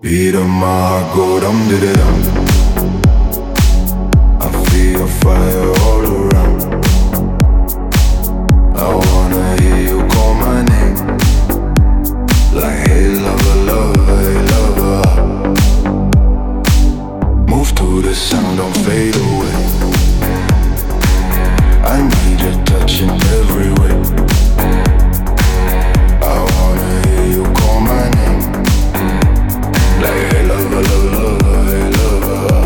Beat of my heart go dum did it dum. I feel fire all around. I wanna hear you call my name, like hey lover, lover, hey lover. Move to the sound, don't fade away. I need your touch in every way. I wanna hear you call my name, like hey lover, lover, lover, hey lover.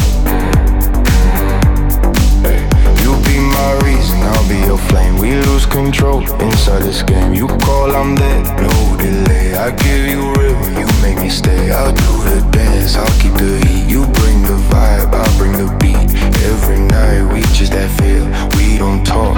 Hey, you be my reason, I'll be your flame. We lose control inside this game. You call, I'm there, no delay. I give you rhythm, you make me stay. I'll do the dance, I'll keep the heat. You bring the vibe, I'll bring the beat. Every night we just that feel, we don't talk.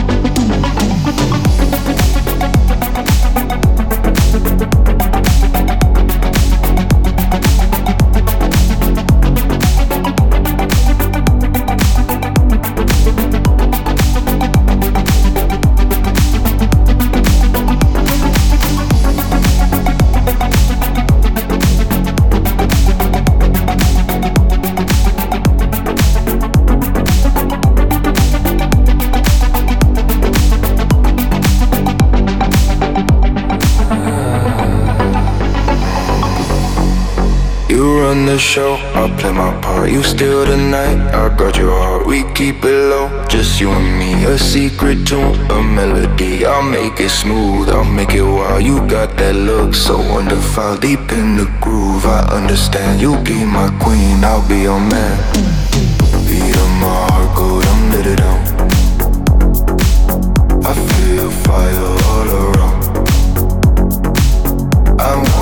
You run the show, I'll play my part. You steal the night, I got your heart. We keep it low, just you and me. A secret tune, a melody. I'll make it smooth, I'll make it wild. You got that look so wonderful, deep in the groove. I understand, you be my queen, I'll be your man. Beat of my heart, go dum did it dum. I feel fire all around. I